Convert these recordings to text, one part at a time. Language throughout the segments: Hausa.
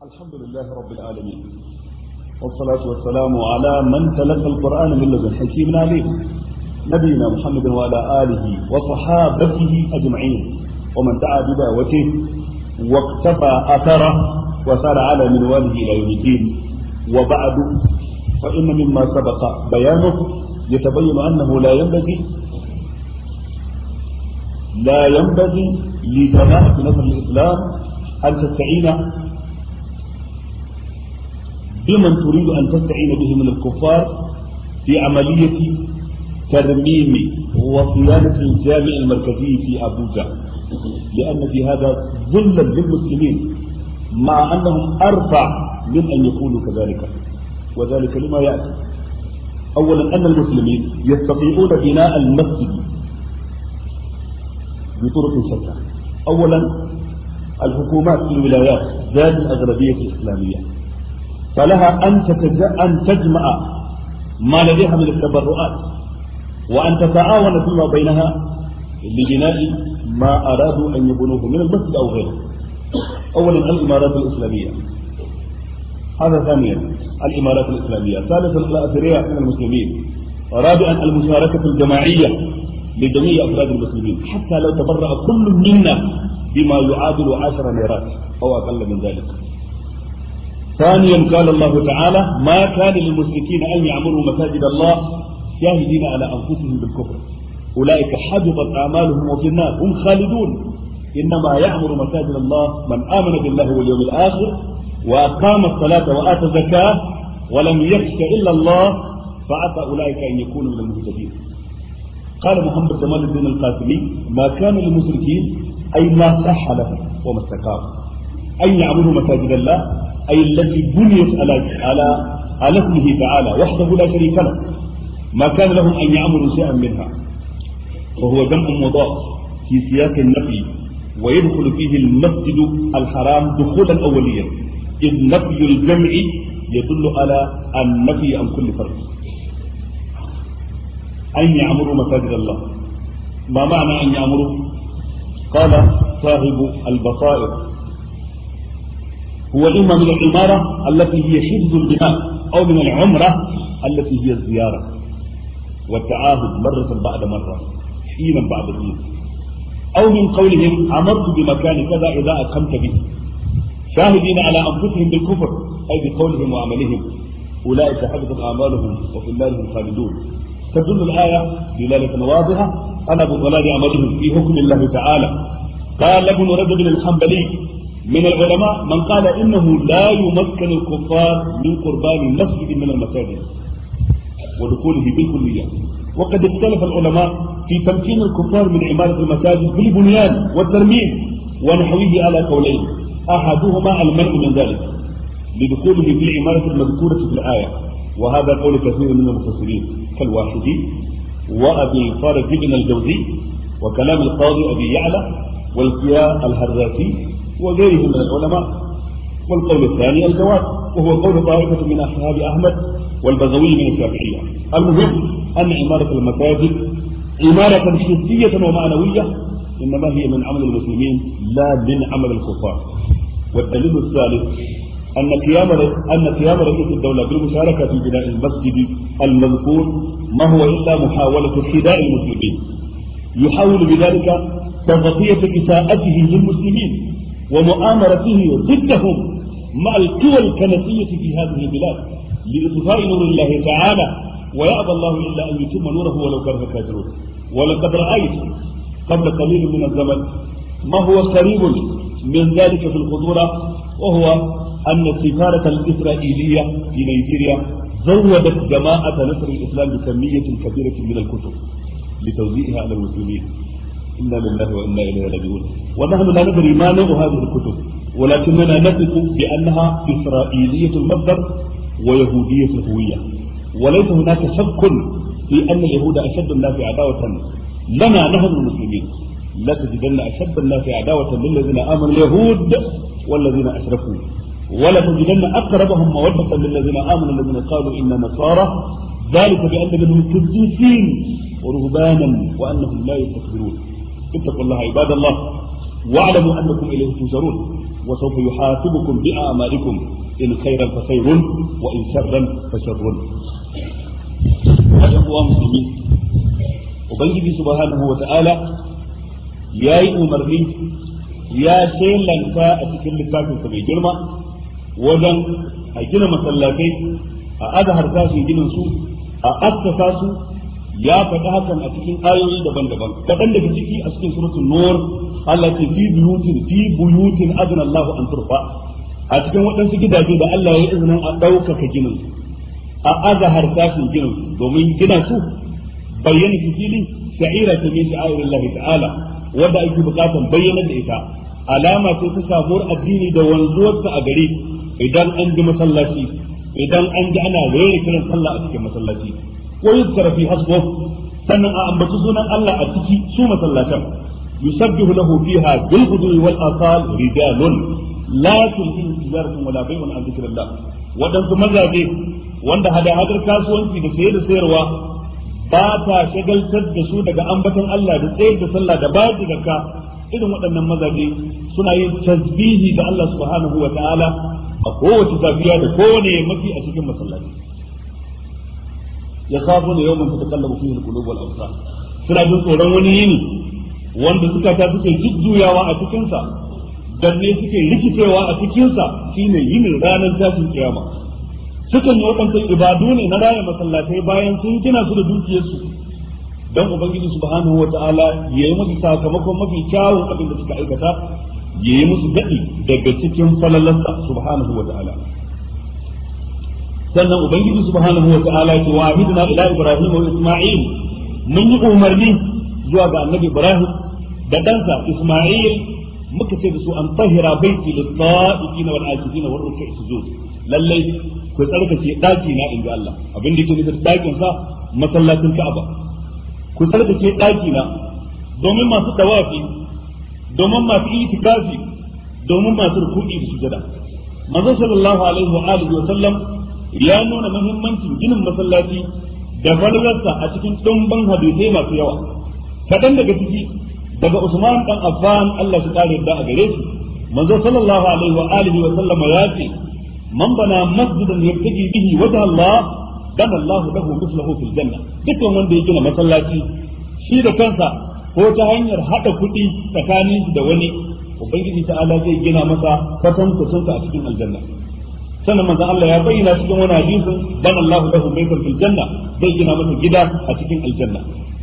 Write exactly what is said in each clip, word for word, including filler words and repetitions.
الحمد لله رب العالمين والصلاة والسلام على من تلقى القرآن من لدن حكيم عليم نبينا محمد وعلى آله وصحابته أجمعين ومن دعا بدعوته واقتفى أثره وسار على منواله إلى يوم الدين. وبعد فإن مما سبق بيانه يتبين أنه لا ينبغي لا ينبغي لجماعة نصر الإسلام أن تستعين بمن تريد أن تستعين به من الكفار في عملية ترميم وصيانة الجامع المركزي في أبوجا، لأن في هذا ذلا للمسلمين مع أنهم أرفع من أن يكونوا كذلك، وذلك لما يأتي. أولا أن المسلمين يستطيعون بناء المسجد بطرق شتى. أولا الحكومات في الولايات ذات الأغلبية الإسلامية فلها أن أن تجمع ما لديها من التبرعات وأن تتعاون فيما بينها لبناء ما أرادوا أن يبنوه من المسجد أو غيره. أولا الإمارات الإسلامية، هذا ثانيا الإمارات الإسلامية. ثالثا الأثرياء من المسلمين. رابعا المشاركة الجماعية لجميع أفراد المسلمين حتى لو تبرع كل منا بما يعادل عشر ليرات أو أقل من ذلك. ثانيا قال الله تعالى: ما كان للمشركين أن يعمروا مساجد الله شاهدين على أنفسهم بالكفر أولئك حبطت أعمالهم وفي النار هم خالدون. إنما يعمر مساجد الله من آمن بالله واليوم الآخر وأقام الصلاة وآتى الزكاة ولم يخش إلا الله فعسى أولئك أن يكونوا من المهتدين. قال محمد جمال الدين القاسمي: ما كان للمشركين أي ما صح لهم وما استقام أن يعمروا مساجد الله أي التي بنيت على على على اسمه تعالى وحده لا شريك له، ما كان لهم أن يعمروا شيئا منها، وهو جمع مضاف في سياق النفي ويدخل فيه المسجد الحرام دخولا أوليا، إذ نفي الجمع يدل على النفي عن كل فرد. أن يعمروا مساجد الله، ما معنى أن يعمروا؟ قال صاحب البصائر: هو إما من العمارة التي هي حفظ البناء أو من العمرة التي هي الزيارة والتعاهد مرة بعد مرة حينا بعد حين، أو من قولهم عمرت بمكان كذا إذا أقمت به، شاهدين على أنفسهم بالكفر أي بقولهم وعملهم أولئك حبطت أعمالهم وفي النار هم خالدون. تدل الآية دلالة واضحة على بطلان عملهم في حكم الله تعالى. قال ابن رجب الحنبلي من العلماء من قال إنه لا يمكن الكفار من قربان مسجد من المساجد ودخوله بالكلية، وقد اختلف العلماء في تمكين الكفار من عمارة المساجد بالبنيان والترميم ونحوه على قولين، أحدهما المنع من ذلك لدخوله في العمارة المذكورة في الآية، وهذا قول كثير من المفسرين كالواحدي وأبي الفارج بن الجوزي وكلام القاضي أبي يعلى والكياء الهراسي وغيرهم من العلماء. والقول الثاني الجواب، وهو قول طائفة من أصحاب أحمد والبغوي من الشافعية. المهم أن عمارة المساجد عمارة حسية ومعنوية إنما هي من عمل المسلمين لا من عمل الكفار. والدليل الثالث أن قيام أن قيام رئيس الدولة بالمشاركة في بناء المسجد المذكور ما هو إلا محاولة خداع المسلمين، يحاول بذلك تغطية إساءته للمسلمين ومؤامرته ضدهم مع القوى الكنسية في هذه البلاد لإطفاء نور الله تعالى، ويأبى الله إلا أن يتم نوره ولو كره الكافرون. ولقد رأيت قبل قليل من الزمن ما هو قريب من ذلك في الخطورة، وهو أن السفارة الإسرائيلية في نيجيريا زودت جماعة نصر الإسلام بكمية كبيرة من الكتب لتوزيعها على المسلمين. إنا لله وإنا إليه راجعون. ونحن لا ندري ما نوع هذه الكتب، ولكننا نثق بأنها إسرائيلية المصدر ويهودية الهوية، وليس هناك شك في أن اليهود أشد الناس عداوة لنا نحن المسلمين. لا تجدن أشد الناس عداوة للذين آمنوا اليهود والذين أشركوا، ولا تجدن أقربهم مودة للذين آمنوا الذين قالوا إن نصارى، ذلك بأن منهم قديسين ورهبانا وأنهم لا يستكبرون. اتقوا الله عباد الله واعلموا أنكم إليه تحشرون. wa sawfa yuhasibukum bi a'malikum in khairan fa khairun wa in sharran fa sharrun. Ayyuha muslimin, ubangiji subhanahu wa ta'ala yayi umarni ya shelanta a cikin littafin sa mai girma wajen a gina masallatai, a azhar tashin ginin su, a assasa su. Ya faɗi hakan a cikin ayoyi daban-daban. Kaɗan daga ciki a cikin suratul nur Allah ce fi buyutin fi buyutin adna Allahu an turfa, a cikin waɗansu gidaje da Allah ya izinin a ɗaukaka ginin su, a azhar tashin ginin su, domin gina su bayyana su fili sha'ira ta min sha'airillahi ta'ala, wanda ake buƙatar bayyana da ita, alama ce ta samuwar addini da wanzuwarsa a gari. Idan an ji masallaci, idan an ji ana rere kiran sallah a cikin masallaci, wa yuzkara fi hasbuh, sannan a ambaci sunan Allah a ciki su masallatan, yusabbihu lahu fiha bil ghudwi wal asal rijalun la tulhihim tijaratun wala bay'un an dhikrillah, wadansu mazaje wanda hada-hadar kasuwanci da saye da sayarwa ba ta shagaltar da su daga ambaton Allah da tsayar da sallah da bayar da zakka. Irin waɗannan mazaje suna yin tasbihi ga Allah subhanahu wa ta'ala a kowace safiya da kowane yammaci a cikin masallaci. Ya kafu ne yau mun tatakallamu fihi al-qulub wal absar, suna jin tsoron wani yini wanda suka ta suke jujjuyawa a cikin sa, dan ne suke rikicewa a cikin sa, shine yinin ranar tashin kiyama. Sukan yi waɗannan ibadu ne na raya masallatai bayan sun gina su da dukiyarsu, dan ubangiji subhanahu wa ta'ala ya yi musu sakamakon mafi kyawun abin da suka aikata, ya yi musu daɗi daga cikin falalarsa subhanahu wa ta'ala. Sannan ubangiji subhanahu wa ta'ala ya ce wa ahidna ila ibrahim wa isma'il, mun yi umarni zuwa ga annabi ibrahim da ɗansa isma'il, muka ce da su an tahira baiti lit-ta'ifina wal akifina war ruk'i sujud, lallai ku tsarkake daki na inda Allah, abin da yake nufin dakin sa masallacin Ka'aba. Ku tsarkake daki na domin masu tawafi, domin masu itikafi, domin masu ruku'i da sujada. Manzo sallallahu alaihi wa alihi wa sallam ya nuna muhimmancin ginin masallaci da falalarsa a cikin dumban hadisai masu yawa. Kadan daga ciki daga Usman dan Affan Allah shi kare da a gare shi, manzo sallallahu alaihi wa alihi wa sallam ya ce man bana masjidan yabtaji bihi wajha Allah dana Allah lahu mislahu fil janna. Dukkan wanda ya gina masallaci shi da kansa ko ta hanyar hada kuɗi tsakanin shi da wani, ubangiji ta'ala zai gina masa kwatan kwatan a cikin aljanna. Sannan manzon Allah ya bayyana cikin wani hadisin dana Allah lahu baytan fil janna, zai gina masa gida a cikin aljanna.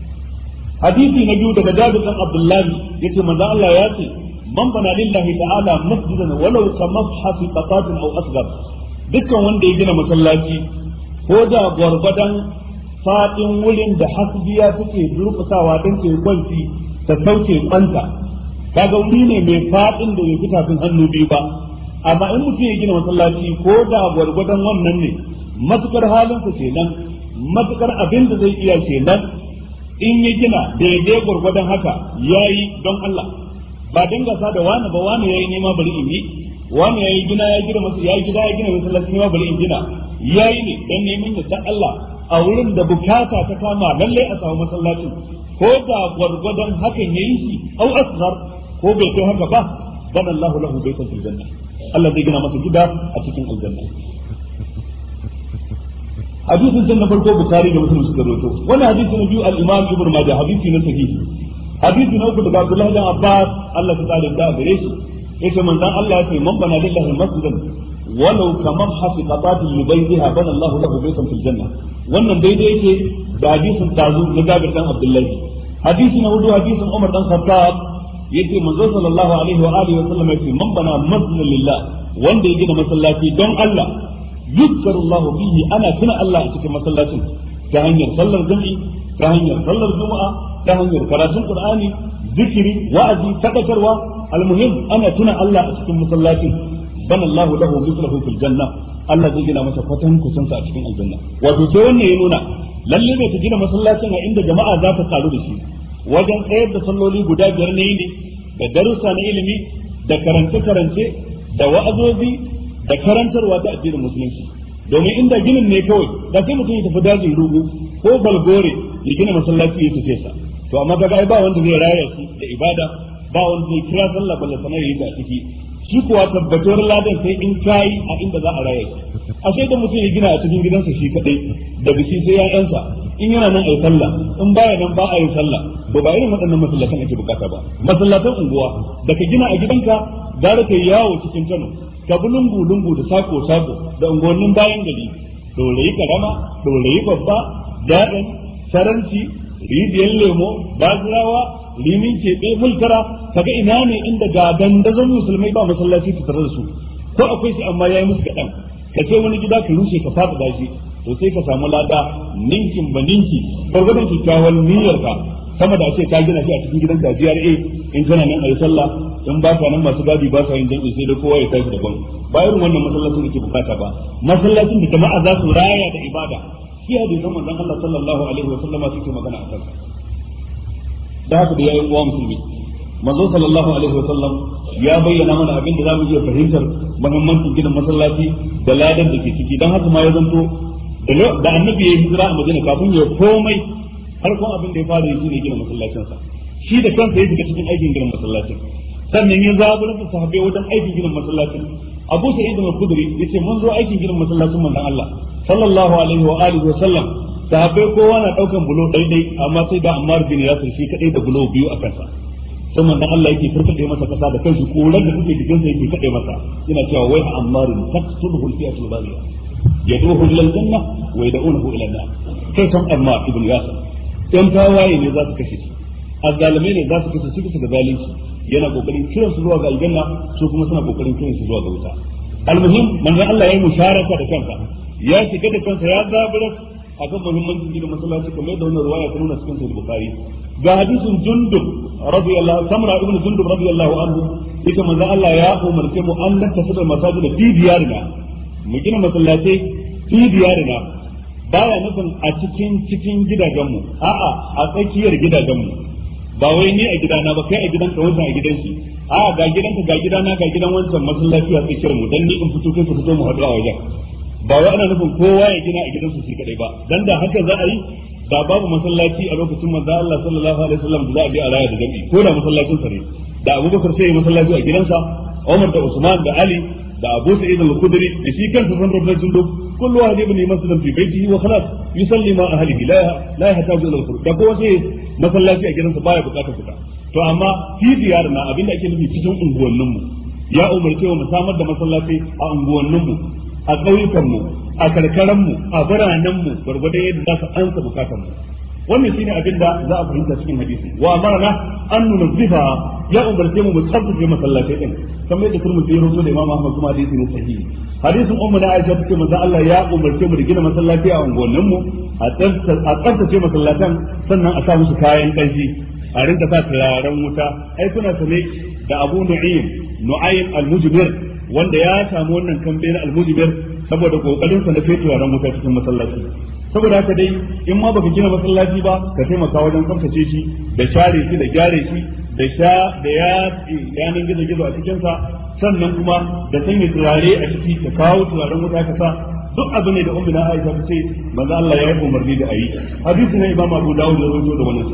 Hadisi na biyu daga Jabir bin Abdullah yace manzon Allah ya ce man bana lillahi ta'ala masjidan walau ka mafhasi qatatin aw asghar, dukkan wanda ya gina masallaci ko da gwargwadon fadin wurin da hasbiya suke durkusawa don ke kwanci ta sauke kwanta, kaga wuri ne mai fadin da bai fi tafin hannu biyu ba, amma in mutum ya gina masallaci ko da gwargwadon wannan ne, matukar halinsa kenan, matukar abin da zai iya kenan, in ya gina daidai gwargwadon haka yayi don Allah, ba dinga sa da wani ba, wani yayi nema bari in yi, wani yayi gina ya gina masa yayi gida ya gina masallaci nema bari in gina, yayi ne dan neman yadda Allah a wurin da bukata ta kama lalle a samu masallacin, ko da gwargwadon hakan yayi shi au asghar ko bai kai haka ba, dan Allah lahu baytan fil janna, Allah zai gina masa gida a cikin aljanna. Hadisin janna farko Bukhari da Muslim suka rawaito. Wannan hadisi na biyu al-Imam Ibn Majah, hadisi na sahihi. Hadisi na uku daga Abdullah bin Abbas Allah ta tsare da gare shi, yace manzon Allah ya ce man bana lillahi masjidan walau kama hafi qatatin yubayyiha bana Allah lahu baytan fil janna. Wannan daidai yake da hadisin tazu na Jabir dan Abdullah. Hadisi na hudu hadisin Umar dan Khattab yace manzo sallallahu alaihi wa alihi wa sallam yace man bana masjidan lillah, wanda ya gina masallaci don Allah, yuzkarullahu fihi, ana tuna Allah a cikin masallacin ta hanyar sallar jami'i, ta hanyar sallar juma'a, ta hanyar karatun qur'ani, zikiri, wa'azi, fadakarwa, almuhim ana tuna Allah a cikin masallacin, bana Allahu lahu mislahu fil janna, Allah zai gina masa kwatan kusan sa a cikin aljanna. Wato sai wannan ya nuna lalle ne ta gina masallacin a inda jama'a za ta karu da shi wajen tsayar da salloli guda biyar ne ne da darussa na ilimi da karance-karance da wa'azozi da karantarwa ta addinin musulunci. Domin inda ginin ne kawai da sai mutum ya tafi dajin rugu ko balgore ya gina masallaci ya tafi sa, to amma kaga ai ba wanda zai raya shi da ibada, ba wanda zai kira sallah balla sanar yayi ta ciki, shi kuwa tabbatar ladan sai in kai a inda za a raya a sai da mutum ya gina a cikin gidansa shi kadai da bishi sai ya'yansa in yana nan ayi sallah in baya nan ba a yi sallah to ba irin waɗannan masallatan ake bukata ba masallatan unguwa da ka gina a gidanka gara ka yawo cikin Kano ka bi lungu lungu da sako sako da unguwannin bayan gari dorayi karama dorayi babba daɗin saranci rijiyar lemo bazirawa limin keɓe mulkara kaga ina ne inda ga dandazon musulmai ba masallaci su tare da su ko akwai shi amma yayi musu kaɗan ka ce wani gida ka rushe ka fada dashi to sai ka samu lada ninkin ba ninki gwargwadon kyakkyawan niyyar ka sama da ce ka gina shi a cikin gidan gajiyar a in kana nan ayi sallah in ba ka nan masu gadi ba sa yin jami'i sai da kowa ya tashi daban ba irin wannan masallacin da ke bukata ba masallacin da jama'a za su raya da ibada shi hadisan manzon Allah sallallahu alaihi wa sallama suke magana a kansa da haka da yayin uwa musulmi manzo sallallahu alaihi wa sallam ya bayyana mana abin da zamu iya fahimtar muhimmancin gidan masallaci da ladan da ke ciki dan haka ma ya zanto da annabi ya hijira a Madina kafin ya komai farkon abin da ya fara yi shine gina masallacin sa shi da kansa ya shiga cikin aikin gina masallacin sannan ya zaburar da sahabbai wajen aikin gina masallacin Abu Sa'id al-Khudri yace mun zo aikin gina masallacin manzon Allah sallallahu alaihi wa alihi wa sallam sahabbai kowa na daukan bulo daidai amma sai da Ammar bin Yasir shi kadai da bulo biyu a kansa sai manzon Allah yake furfade masa kasa da kanshi koran da suke jikin sa yake kade masa yana cewa wai Ammar taqtuluhu al-fi'atul baghiya yaduhu ila al-janna wa yad'uhu ila an-nar kai san Ammar ibn Yasir dan tawaye ne za su kashe shi azzalimai ne za su kashe shi bisa ga zalunci yana kokarin kiran su zuwa ga aljanna su kuma suna kokarin kiran su zuwa ga wuta almuhim manzon Allah ya yi musharaka da kansa ya shiga da kansa ya zabura akan muhimmancin gidan masallaci kamar da wannan riwaya ta nuna cikin sahih bukhari ga hadisin jundub radiyallahu samra ibn jundub radiyallahu anhu yake manzon Allah ya umarce mu an nattasal masajid fi diyarina mu gina masallatai fi diyarina baya nufin a cikin cikin gidajenmu a'a a tsakiyar gidajenmu ba wai ni a gidana ba kai a gidanka wancan a gidan shi a'a ga gidanka ga gidana ga gidan wancan masallaci a tsakiyar mu dan ni in fito kai su fito mu haɗu a wajen ba wai ana nufin kowa ya gina a gidansu shi kadai ba dan da haka za a yi da babu masallaci a lokacin manzo Allah sallallahu alaihi wasallam da za a bi a raya da jami'i ko da masallacin sa ne da Abubakar sai ya masallaci a gidansa Umar da Usman da Ali da Abu Sa'id al-Khudri da shi kansa san rabbul jundub kullu wahid ibn muslim fi baytihi wa khalas yusalli ma ahlihi la la yahtaju ila al-khurj da kowa sai masallaci a gidansa baya bukatar fita to amma fi diyarna abinda ake nufi cikin unguwannin mu ya umarce mu samar da masallaci a unguwannin mu a ƙauyukan mu a karkaran mu a biranen mu gurgurdan yadda za su ansa bukatun mu wannan shine abin da za a fahimta cikin hadisi wa amarna an nunzifa ya umarce mu mu tsabtace masallatai din kamar yadda turmi ya rawaito da Imam Ahmad kuma hadisi ne sahihi hadisin ummu na Aisha take manzo Allah ya umarce mu da gina masallaci a unguwannin mu a tsabtace masallatan sannan a sa musu kayan kanshi a rinka sa turaren wuta ai kuna sane da Abu Nu'aym Nu'aym al-Mujbir wanda ya samu wannan kambe na al-Mujbir saboda kokarin sa na kai turaren wuta cikin masallaci saboda haka dai in ma baka gina masallaci ba ka taimaka wajen tsaftace shi da share shi da gyare shi da sha da ya yanin gizo gizo a cikin sa sannan kuma da sanya turare a ciki ka kawo turaren wuta ka sa duk abin ne da ummi na Aisha ta ce manzo Allah ya yi umarni da ayi hadisi ne Imam Abu Dawud ya rawaito da wannan sa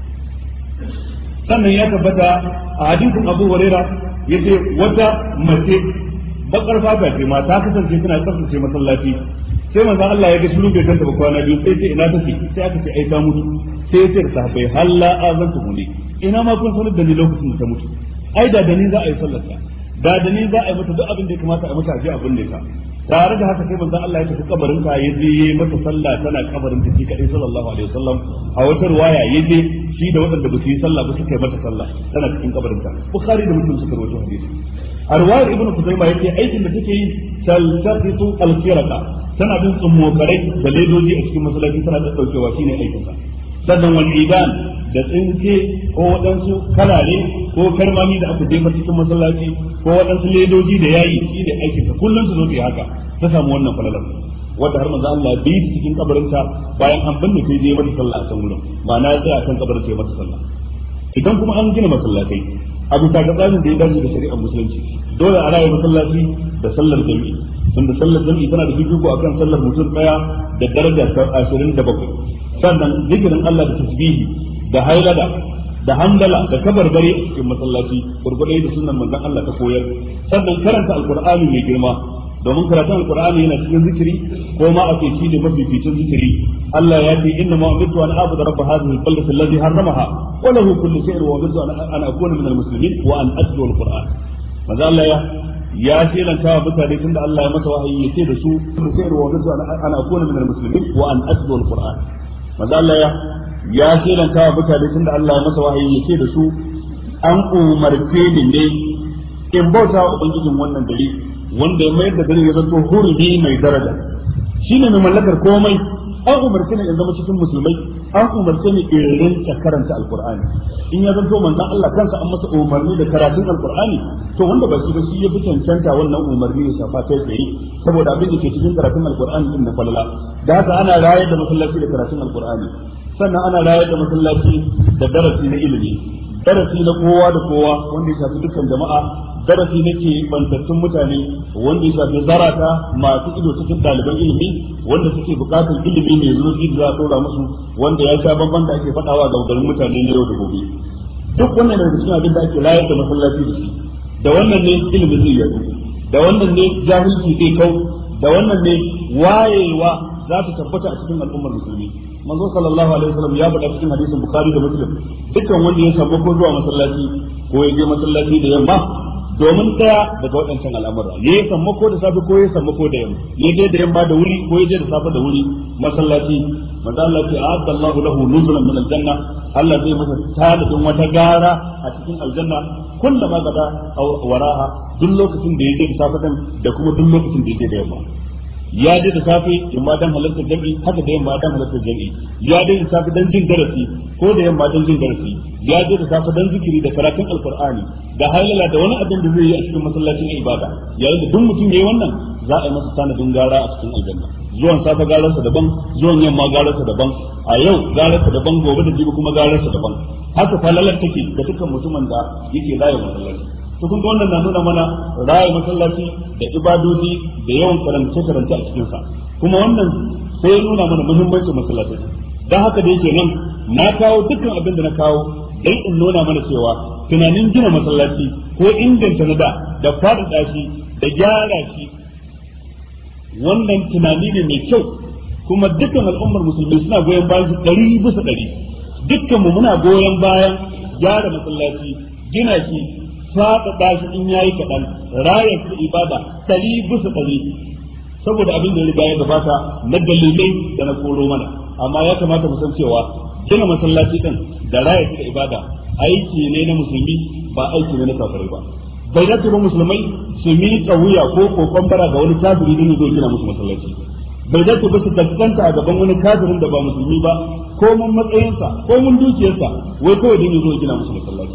sannan ya tabbata a hadisin Abu Hurairah yace wata mace bakar fata ce ma ta kasance tana tsaftace masallaci sai manzo Allah ya ga shiru bai kanta ba kwana biyu sai ce ina take sai aka ce ai ta mutu sai ya ce sahabbai halla azantu muni ina ma kun sanar da ni lokacin da ta mutu ai da da ni za a yi sallar ta da da ni za a yi mata duk abin da ya kamata a mata a je abin da ka tare da haka sai manzo Allah ya tafi kabarin ta ya je yayi mata sallah tana kabarin ta shi kadai sallallahu alaihi wasallam a wata riwaya ya je shi da wadanda ba su yi sallah ba suka yi mata sallah tana cikin kabarin ta Bukhari da Muslim suka rawaito hadisi a riwayar Ibn Khuzaimah yake aikin da take yi taltaqitu al-khiraqa tana bin tsummokarai da ledoji a cikin masallaci tana da daukewa shine aikin sa sannan wal idan da tsinke ko wadansu kalare ko karmami da aka jefa cikin masallaci ko wadansu ledoji da yayi shine aikin sa kullun su zo ta haka ta samu wannan falalar wanda har manzo Allah bi cikin kabarinta bayan an binne sai je mata sallah a can gurin ba na tsaya kan kabarin sai mata sallah idan kuma an gina masallatai abu ta ga tsarin da ya dace da shari'ar musulunci dole a rayu masallaci da sallar jami'i tunda sallar jami'i tana da fifiko akan sallar mutum daya da daraja ta ashirin da bakwai sannan zikirin Allah da tasbihi da hailada da hamdala da kabarbare a cikin masallaci gurgurdai da sunnan manzon Allah ta koyar sannan karanta alqur'ani mai girma domin karatun alqur'ani yana cikin zikiri ko ma a ce shi ne mafificin zikiri Allah ya ce inna ma umirtu an a'budu rabb hadhihi al-baldati alladhi harramaha wa lahu kullu shay'in wa umirtu an akuna min al-muslimin wa an atlu al-qur'an manzo Allah ya ya shelanta wa mutane tunda Allah ya masa wahayi ya ce da su kullu shay'in wa umirtu an akuna min al-muslimin wa an atlu al-qur'an manzo Allah ya ya shelanta wa mutane tunda Allah ya masa wahayi ya ce da su an umarce ni ne in bauta wa ubangijin wannan dare wanda ya mayar da gari ya zanto hurumi mai daraja shine mai mallakar komai an umarce ne in zama cikin musulmai an umarce ne in rinka karanta alqur'ani in ya zanto manzon Allah kansa an masa umarni da karatun alqur'ani to wanda ba shi ba shi ya fi cancanta wannan umarni ya shafa kai tsaye saboda abin da ke cikin karatun alqur'ani din na falala da haka ana rayar da masallaci da karatun alqur'ani sannan ana rayar da masallaci da darasi na ilimi darasi na kowa da kowa wanda ya shafi dukkan jama'a darasi nake bantattun mutane wanda ya shafi zarata masu ido cikin ɗaliban ilimi wanda suke bukatar ilimi mai zurfi da za a ɗora musu wanda ya sha bamban da ake faɗawa ga garin mutane na yau da gobe duk wannan daga cikin abin da ake layar da masallaci da shi da wannan ne ilimi zai yadu da wannan ne jahilci zai kau da wannan ne wayewa za ta tabbata a cikin al'ummar musulmi manzo sallallahu alaihi wasallam ya faɗa cikin hadisin bukhari da muslim dukkan wanda ya samu ko zuwa masallaci ko ya je masallaci da yamma domin daya daga waɗancan al'amura ya yi sammako da safe ko ya sammako da yamma ya je da yamma da wuri ko ya je da safe da wuri masallaci manzo Allah ya a'adda Allahu lahu nuzulan min aljanna Allah zai masa talibin wata gara a cikin aljanna kullama gada waraha duk lokacin da ya je da safe din da kuma duk lokacin da ya je da yamma ya je da safe yamma dan halartar jami'i haka da yamma dan halartar jami'i ya je da safe dan jin darasi ko da yamma dan jin darasi ya je da safe dan zikiri da karatun alqur'ani da halala da wani abin da zai yi a cikin masallacin ibada yayin da duk mutum yayi wannan za a yi masa sanadin gara a cikin aljanna zuwan safe gararsa daban zuwan yamma gararsa daban a yau gararsa daban gobe da jibi kuma gararsa daban haka falalar take ga dukkan mutumin da yake rayuwa masallaci to kun ga wannan na nuna mana raya masallaci da ibadoji da yawan karance karance a cikin sa kuma wannan sai nuna mana muhimmancin masallaci dan haka da yake nan na kawo dukkan abin da na kawo dai in nuna mana cewa tunanin gina masallaci ko inganta na da da faɗaɗa shi da gyara shi wannan tunani ne mai kyau kuma dukkan al'ummar musulmi suna goyon bayan su ɗari bisa ɗari dukkan mu muna goyon bayan gyara masallaci gina shi faɗaɗa shi in yayi kaɗan raya su ibada ɗari bisa ɗari saboda abin da ya riga ya gabata na dalilai da na koro mana amma ya kamata mu san cewa gina masallaci din da raya su ibada aiki ne na musulmi ba aiki ne na kafirai ba bai dace ba musulmai su miƙa wuya ko kokon bara ga wani kafiri din zo gina musu masallaci bai dace ba su kaskanta a gaban wani kafirin da ba musulmi ba ko mun matsayinsa ko mun dukiyarsa wai kawai din zo gina musu masallaci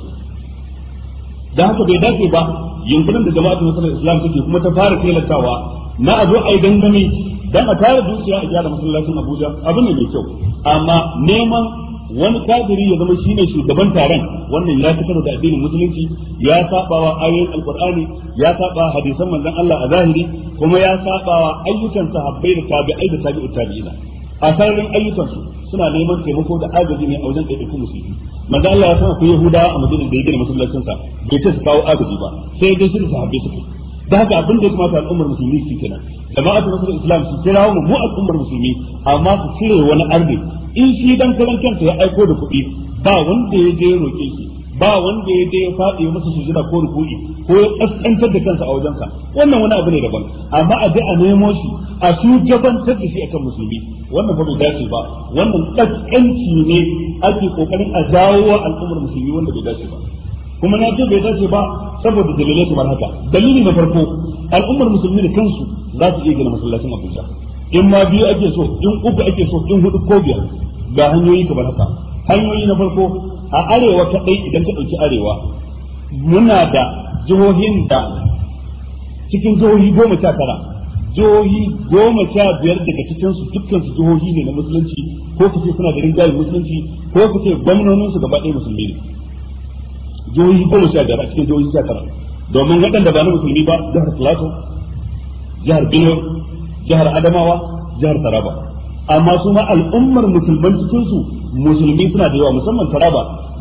da haka bai dace ba yunkurin da jama'atu musulmai islam take kuma ta fara kelatawa na a zo a yi dangane dan a tare dukiya a gyara masallacin Abuja abu ne mai kyau amma neman wani kafiri ya zama shine shugaban taron wannan ya fitar da addinin musulunci ya sabawa ayoyin alqur'ani ya saba hadisan manzon Allah a zahiri kuma ya sabawa ayyukan sahabbai da tabi'ai da tabi'ut tabi'ina a sararin ayyukan su suna neman taimako da agaji ne a wajen ɗaiɗaikun musulmi manzon Allah ya san akwai Yahudawa a Madina da ya gina masallacin sa bai ce su kawo agaji ba sai dai su sahabbai suke da haka abin da ya kamata al'ummar musulmi su kenan jama'atu nasarar islam su kira mu mu al'ummar musulmi amma su cire wani arni in shi dan karan kansa ya aiko da kuɗi ba wanda ya je roƙe shi ba wanda ya je ya faɗi masa sujada ko ruku'i ko ya kaskantar da kansa a wajensa wannan wani abu ne daban amma a je a nemo shi a shugabantar da shi akan musulmi wannan fa bai dace ba wannan kaskanci ne ake kokarin a jawo al'ummar musulmi wanda bai dace ba kuma na ce bai dace ba saboda dalilai kamar haka dalili na farko al'ummar musulmi da kansu za su iya gina masallacin Abuja in ma biyu ake so in uku ake so in hudu ko biyar ga hanyoyi kamar haka hanyoyi na farko a arewa kadai idan ka dauki arewa muna da jihohin da cikin jihohi goma sha tara jihohi goma sha biyar daga cikin su dukkan su jihohi ne na musulunci ko kace suna da rinjayen musulunci ko kace gwamnonin su gaba ɗaya musulmi ne jihohi goma sha biyar a cikin jihohi sha tara domin waɗanda ba na musulmi ba jihar Plateau jihar Benue jihar Adamawa jihar Taraba amma su ma al'ummar musulman cikin su musulmi suna da yawa musamman Taraba da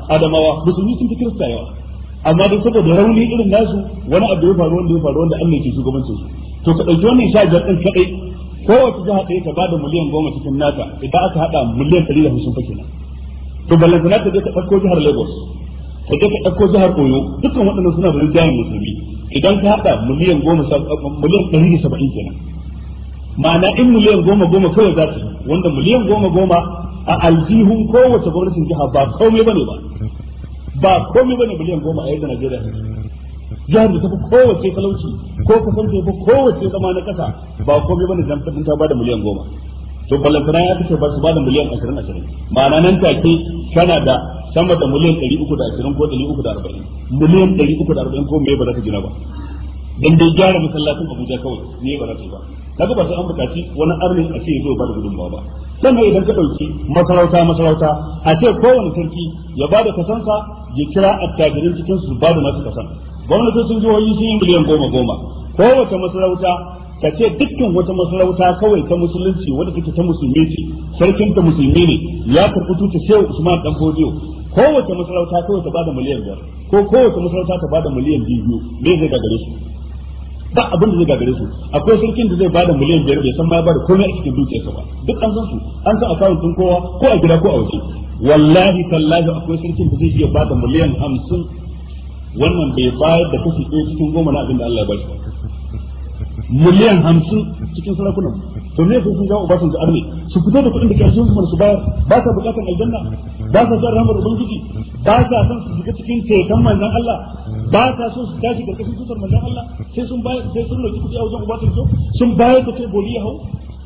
Adamawa musulmi sun fi kirista yawa amma dai saboda rauni irin nasu wani abu ya faru wanda ya faru wanda Allah ke shugabancin su to ka dauki wannan sha biyar din kadai kowace jiha ɗaya ta bada miliyan goma cikin nata idan aka hada miliyan ɗari da hamsin fa kenan to ballantana ta je ta ɗauko jihar Lagos ta je ta ɗauko jihar Oyo dukkan waɗannan suna da rinjayen musulmi idan ka hada miliyan goma miliyan ɗari da saba'in kenan ma'ana in miliyan goma goma kawai za ta wanda miliyan goma goma a aljihun kowace gwamnatin jiha ba komai bane ba ba komai bane miliyan goma a yadda Najeriya ta jihar da ta fi kowace talauci ko kusan ta fi kowace zama na kasa ba komai bane dan ta bada miliyan goma to ballantana ya kace ba su bada miliyan ashirin ashirin ma'ana nan take kana da sama da miliyan ɗari uku da ashirin ko ɗari uku da arba'in miliyan ɗari uku da arba'in ko me ba za ta gina ba dan dai gyara masallacin Abuja kawai ne ba za ta yi ba kaga ba sai an bukaci wani arnin a ce ya zo ba da gudunmawa ba sannan idan ka dauki masarauta masarauta a ce kowane sarki ya bada kasansa ya kira attajirin cikin su ba da nasu kasan gwamnatocin jihohi sun yi miliyan goma goma kowace masarauta ka ce dukkan wata masarauta kawai ta musulunci wadda take ta musulmi ce sarkin ta musulmi ne ya karɓi tuta shehu Usman dan Fodiyo kowace masarauta kawai ta bada miliyan biyar ko kowace masarauta ta bada miliyan biyu me zai gagare su ba abin da zai gagare su akwai sarkin da zai bada miliyan biyar bai san ma ya bada komai a cikin dukiyarsa ba duk an san su an san akawun din kowa ko a gida ko a waje wallahi tallahi akwai sarkin da zai iya bada miliyan hamsin wannan bai bayar da kashi ɗaya cikin goma na abin da Allah ya bashi miliyan hamsin cikin sarakunan to me sai sun ga ubatun su arme su fito da kuɗin da ke cikin su bayar ba sa bukatar aljanna ba sa son rahmar ubangiji ba sa son su shiga cikin ceton manzon Allah ba sa son su tashi karkashin tutar manzon Allah sai sun bayar sai sun roki kuɗi a wajen ubatun su sun bayar da kai boli ya hau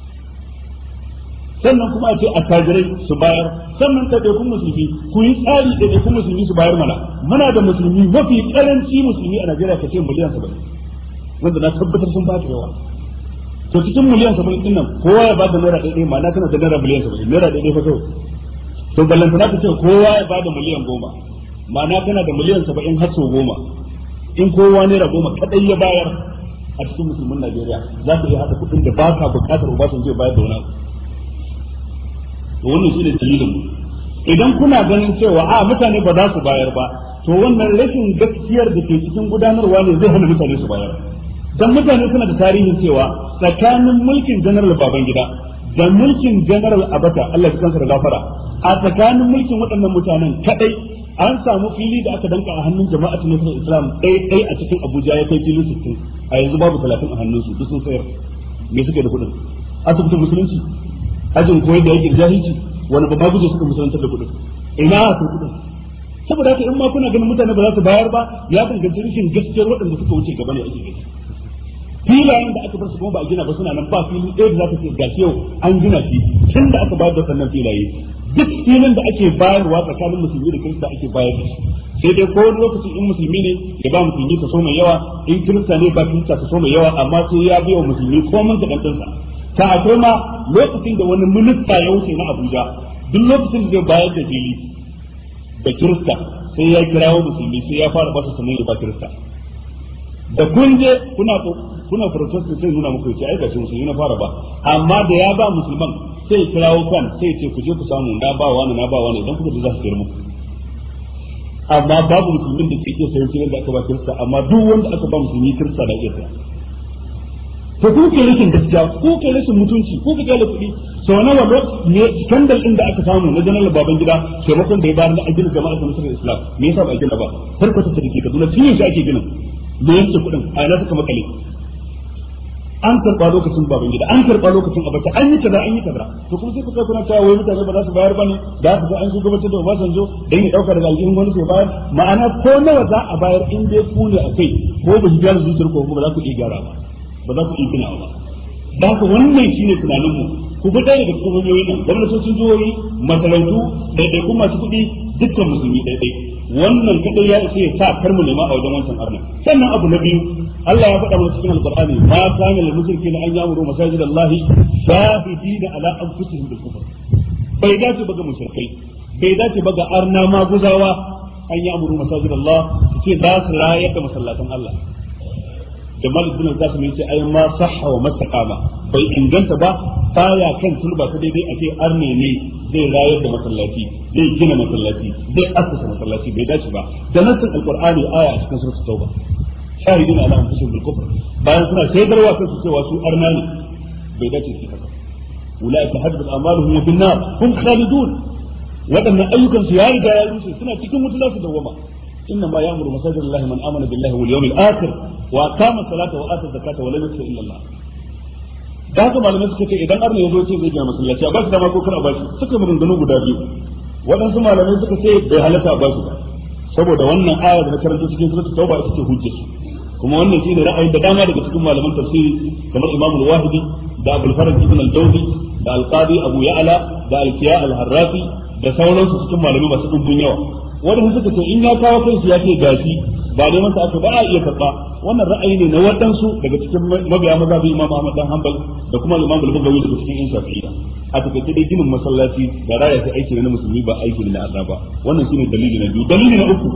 sannan kuma a ce attajirai su bayar sannan ɗaiɗaikun musulmi ku yi tsari ɗaiɗaikun musulmi su bayar mana muna da musulmi mafi karanci musulmi a Najeriya ka ce miliyan saba'in wanda na tabbatar sun ba ta yawa to cikin miliyan saba'in din nan kowa ya bada naira ɗaya ma na kana da naira miliyan saba'in naira ɗaya fa kawai to ballantana ta ce kowa ya bada miliyan goma ma na kana da miliyan saba'in har sau goma in kowa naira goma kadai ya bayar a cikin musulmin Najeriya za ka iya haɗa kuɗin da ba ka buƙatar Obasanjo zai bayar da wani abu to wannan shi ne dalilin mu idan kuna ganin cewa a mutane ba za su bayar ba to wannan rashin gaskiyar da ke cikin gudanarwa ne zai hana mutane su bayar dan mutane suna da tarihin cewa tsakanin mulkin general Babangida da mulkin general Abata Allah ya kansa da gafara a tsakanin mulkin waɗannan mutanen kadai an samu fili da aka danka a hannun jama'atu nasarar Islam ɗaya ɗaya a cikin Abuja ya kai fili sittin a yanzu babu talatin a hannunsu duk sun sayar me suke da kuɗin asibitin musulunci ajin koyar da yake jahilci wani ba ma guje suka musulantar da kuɗin ina a kuɗin saboda haka in ma kuna ganin mutane ba za su bayar ba ya danganci rashin gaskiyar waɗanda suka wuce gaba ne ake gani filayen da aka bar su kuma ba a gina ba suna nan ba fili ɗaya da za ka ce gashi yau an gina shi tun da aka bayar da sannan filaye duk filin da ake bayarwa tsakanin musulmi da kirista ake bayar da shi sai dai ko wani lokacin in musulmi ne ya ba musulmi kaso mai yawa in kirista ne ba kirista kaso mai yawa amma sai ya biya musulmi ko mun da ɗanɗansa ta akwai ma lokacin da wani minista ya wuce na Abuja duk lokacin da zai bayar da fili da kirista sai ya kirawo musulmi sai ya fara ba su sanin ya ba kirista da kun je kuna kuna protest sai nuna muku ce ai ga shi musulmi na fara ba amma da ya ba musulman sai kirawo kan sai ce ku je ku samu na ba wani na ba wani idan kuka ji za su kira muku amma babu musulmin da ke iya sayan filin da aka ba kirista amma duk wanda aka ba musulmi kirista da iya saya to ku ke rashin gaskiya ku ke rashin mutunci ku ke gale kuɗi sau nawa ne skandal din da aka samu na janar Babangida taimakon da ya bayar na ajiyar jama'a da nasarar Islam me yasa ba a gina ba farkata ta dake Kaduna tun yanzu ake gina da yanke kuɗin a yana suka makale an karɓa lokacin Babangida an karɓa lokacin Abacha an yi kaza an yi kaza to kuma sai ku kai kuna cewa wai mutane ba za su bayar bane da haka an shugabantar da Obasanjo dan ya dauka daga aljihun wani sai bayar ma'ana ko nawa za a bayar in dai ku ne akai ko ba su gyara zuciyar ko ba za ku iya gyara ba ba za ku iya tunawa ba da haka wannan shine tunanin mu ku bi ɗaya daga cikin hanyoyin nan gwamnatocin jihohi masarautu ɗaiɗaikun masu kuɗi dukkan musulmi ɗaiɗai wannan kadai ya isa ya sa kar mu nema a wajen wancan arna sannan abu na biyu Allah ya faɗa mana cikin alqur'ani ma kana lil mushrikeena an ya'muru masajidallahi shahidina ala anfusihim bil kufr bai dace ba ga mushrikai bai dace ba ga arna maguzawa an ya'muru masajidallah ce za su rayar da masallatan Allah da Malik bin Qasim yace ai ma sahha wa mastaqama bai inganta ba baya kan turba ta daidai a ce arne ne zai rayar da masallaci zai gina masallaci zai assasa masallaci bai dace ba da nassin alqur'ani aya a cikin suratul tauba shahidina ala anfusihim bil kufr bayan suna shaidarwa kansu cewa su arna ne bai dace su haka ulaika haddat amaluhum wa bin nar hum khalidun wadannan ayyukan su ya riga ya rushe suna cikin wuta za su dawwama inna ma ya'muru masajid allahi man amana billahi wal yawmil akhir wa aqama salata wa ata zakata wa lam yushrik illa allah da haka malamai suka ce idan arna ya zo ce zai gina masallaci a ba shi dama ko kar a ba shi suka maganganu guda biyu waɗansu malamai suka ce bai halatta a ba shi ba saboda wannan aya da na karanta cikin suratul tauba ita ce hujjar kuma wannan shine ra'ayin da dama daga cikin malaman tafsiri kamar Imam al-Wahidi da Abdul Faraj ibn al-Dawdi da Al-Qadi Abu Ya'la da Al-Kiya al-Harrafi da sauransu cikin malamai masu dubbun yawa wanda suka ce in ya kawo kansu ya ce gashi ba dai masa aka ba a iya karba wannan ra'ayi ne na waɗansu daga cikin mabiya mazhabi Imam Ahmad dan Hanbal da kuma Imam al-Bukhari daga cikin Shafi'iyya a takaice dai ginin masallaci da raya ta aiki na musulmi ba aiki na azaba wannan shine dalili na biyu dalili na uku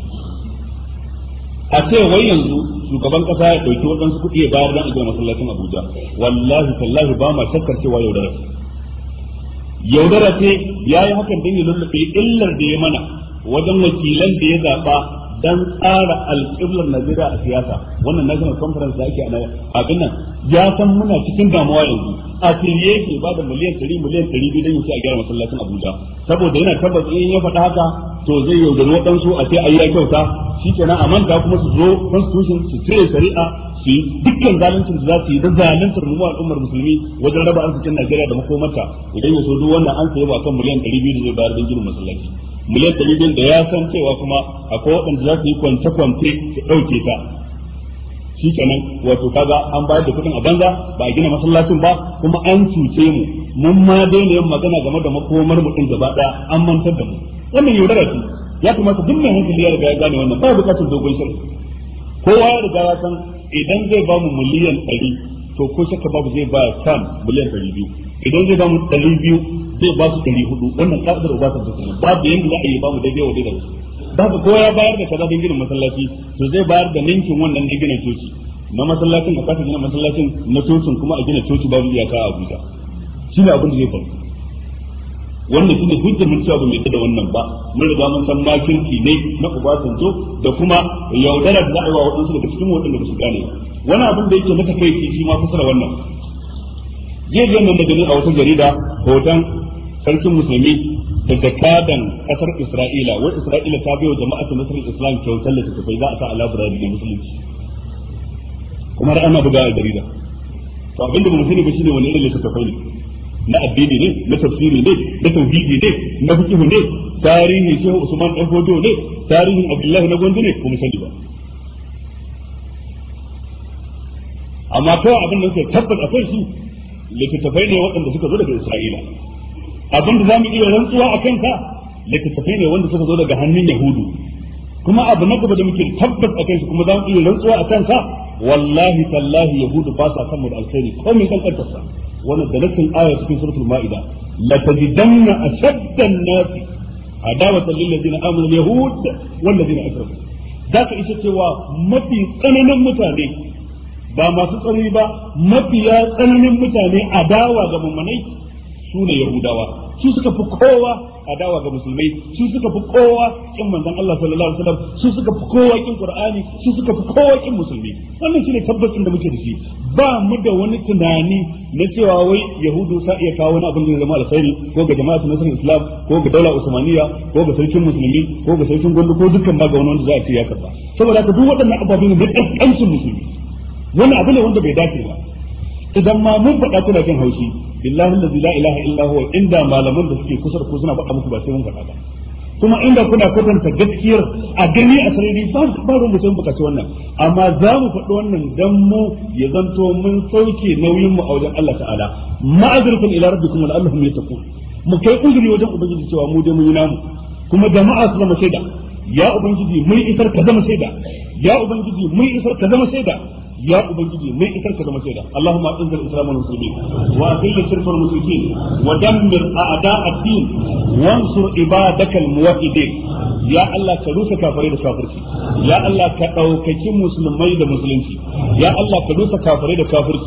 a ce wai yanzu shugaban kasa ya dauki waɗansu kuɗi ya bayar dan gina masallacin Abuja wallahi tallahi ba ma shakkar cewa yaudara ce yaudara ce yayi hakan dan ya lullube illar da ya mana wajen wakilan da ya zaba dan tsara alƙiblar Najeriya a siyasa wannan national conference da ake a abin nan ya san muna cikin damuwa yanzu a filiye yake ba da miliyan ɗari miliyan ɗari biyu don yake a gyara masallacin Abuja saboda yana tabbata in ya faɗa haka to zai yaudari waɗansu a ce a yi ya kyauta shi kenan a manta kuma su zo constitution su cire shari'a su yi dukkan zaluncin da za su yi da zaluntar mu al'ummar musulmi wajen raba arzikin Najeriya da makomarta idan ya so duk wannan an sayi ba kan miliyan ɗari biyu da zai bayar don ginin masallaci miliyan ɗari biyu da ya san cewa kuma akwai waɗanda za su yi kwance-kwance su ɗauke ta shi kenan wato kaga an bayar da kuɗin a banza ba a gina masallacin ba kuma an cuce mu mun ma daina yin magana game da makomar mu din gaba ɗaya an mantar da mu wannan yaudara ce ya kamata duk mai hankali ya riga ya gane wannan ba bukatar dogon shirin kowa ya riga ya san idan zai ba mu miliyan ɗari to ko shakka babu zai ba kan miliyan ɗari biyu idan zai ba mu ɗari biyu zai ba su ɗari hudu wannan ka'idar ba ta da babu yanda za a yi ba mu daidai wa daidai babu ko ya bayar da kaza don ginin masallaci to zai bayar da ninkin wannan na gina coci na masallacin a kasa gina masallacin na cocin kuma a gina coci babu iyaka a Abuja shi ne abin da zai faru wannan shi ne hujjar mun cewa ba mai da wannan ba mun riga mun san makirki ne na Obasanjo da kuma yaudara da za a yi wa waɗansu daga cikin waɗanda ba su gane wani abin da yake na takaici shi ma fasara wannan zai ga nan da gani a wata jarida hoton sarkin musulmi da jakadan kasar Isra'ila wai Isra'ila ta bai wa jama'atul nasarar Islam kyautar littattafai za a sa a labirari da musulunci kuma har ana buga a jarida to abinda ba mu sani ba shine wani irin littattafai ne na addini ne na tafsiri ne na tauhidi ne na fiqh ne tarihi Shehu Usman dan Fodo ne tarihin Abdullahi na Gondo ne ko mu sani ba amma kawai abin da ke tabbata akai su littattafai ne waɗanda suka zo daga Isra'ila abin da zamu iya rantsuwa a kanka littattafai ne wanda suka zo daga hannun Yahudu kuma abu na gaba da muke tabbas a kansa kuma zamu iya rantsuwa a kanka wallahi tallahi Yahudu ba sa san mu da alkhairi ko mai san kantarsa wannan da nasin aya cikin suratul Maida la tajidanna ashadda an-nas adawatan lil ladina amanu al-yahud wal ladina ashraku zaka isa cewa mafi tsananin mutane ba masu tsanani ba mafiya tsananin mutane adawa ga mummunai su ne Yahudawa su suka fi kowa adawa ga musulmai su suka fi kowa kin manzon Allah sallallahu alaihi wasallam su suka fi kowa kin Qur'ani su suka fi kowa kin musulmi wannan shine tabbacin da muke da shi ba mu da wani tunani na cewa wai Yahudu sa iya kawo wani abin da zama alkhairi ko ga jama'atul nasarar Islam ko ga daular Usmaniya ko ga sarkin musulmi ko ga sarkin Gondo ko dukkan ba ga wani wanda za a ce ya karba saboda haka duk waɗannan ababen da kankancin musulmi wannan abu ne wanda bai dace ba idan ma mun faɗa kuna jin haushi billahi allazi la ilaha illa huwa inda malaman da suke kusa da ku suna faɗa muku ba sai mun faɗa ba kuma inda kuna kwatanta gaskiyar a gani a sarari ba ba ruwan mutum bukaci wannan amma za mu faɗi wannan dan mu ya zanto mun sauke nauyin mu a wajen Allah ta'ala ma'azirkum ila rabbikum wa allahum yattaqun mu kai uzuri wajen ubangiji cewa mu dai mun yi namu kuma jama'a su zama shaida ya ubangiji mun isar ka zama shaida ya ubangiji mun isar ka zama shaida ya ubangiji mai isar ka zama shaida Allahumma anzil al-islam wal muslimin wa azil shirka wal mushrikin wa dammir a'da' ad-din wansur ibadaka al-muwahhidin ya Allah ka rusa kafirai da kafirci ya Allah ka daukaki musulmai da musulunci ya Allah ka rusa kafirai da kafirci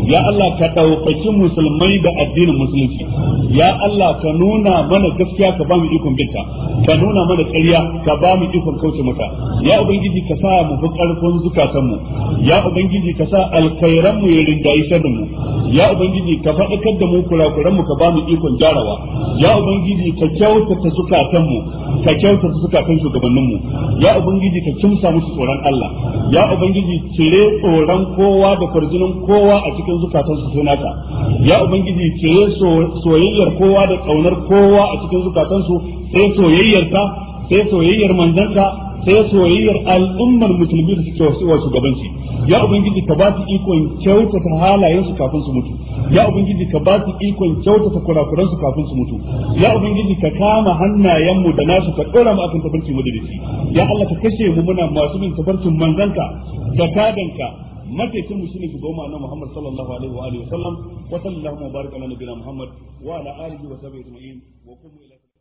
ya Allah ka ɗaukaki musulmai da addinin musulunci ya Allah ka nuna mana gaskiya ka ba mu ikon binta ka nuna mana ƙarya ka ba mu ikon kauce mata ya ubangiji ka sa mu fi ƙarfin zukatanmu ya ubangiji ka sa alkhairan mu ya rinjayi sharrin mu ya ubangiji ka faɗakar da mu kurakuran mu ka ba mu ikon jarawa ya ubangiji ka kyautata zukatanmu ka kyautata zukatan shugabannin mu ya ubangiji ka kimsa musu tsoron Allah ya ubangiji cire tsoron kowa da kwarjinin kowa a cikin zukatansu sai naka ya ubangiji cire soyayyar kowa da kaunar kowa a cikin zukatansu sai soyayyar ka sai soyayyar manzanka sai soyayyar al'ummar musulmi da suke wasu wasu gabanci ya ubangiji ka ba su ikon kyautata halayensu kafin su mutu ya ubangiji ka ba su ikon kyautata kurakuransu kafin su mutu ya ubangiji ka kama hannayenmu da nasu ka dora mu akan tafarki mu da dace ya Allah ka kashe mu muna masu bin tafarkin manzanka da kadanka mataikin mu shine shugaba na Muhammad sallallahu alaihi wa alihi wa sallam wa sallallahu wa baraka ala nabiyina Muhammad wa ala alihi wa sahbihi ajma'in wa qumu ila